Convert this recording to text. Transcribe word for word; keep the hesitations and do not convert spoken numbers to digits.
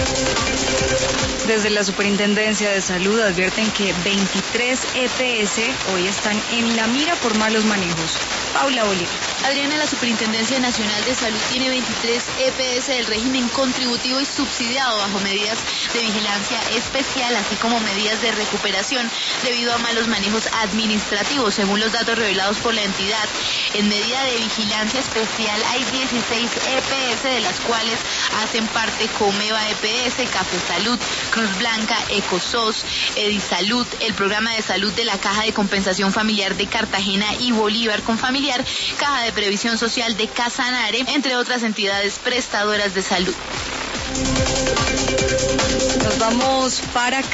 Desde la Superintendencia de Salud advierten que veintitrés E P S hoy están en la mira por malos manejos. Paula Bolívar. Adriana, la Superintendencia Nacional de Salud tiene veintitrés E P S del régimen contributivo y subsidiado bajo medidas de vigilancia especial, así como medidas de recuperación debido a malos manejos administrativos, según los datos revelados por la entidad. En medida de vigilancia especial hay dieciséis E P S, de las cuales hacen parte Comeva E P S, Café Salud, Cruz Blanca, Ecosos, Edisalud, el programa de salud de la Caja de Compensación Familiar de Cartagena y Bolívar con Familiar, Caja de Previsión Social de Casanare, entre otras entidades prestadoras de salud. Nos vamos para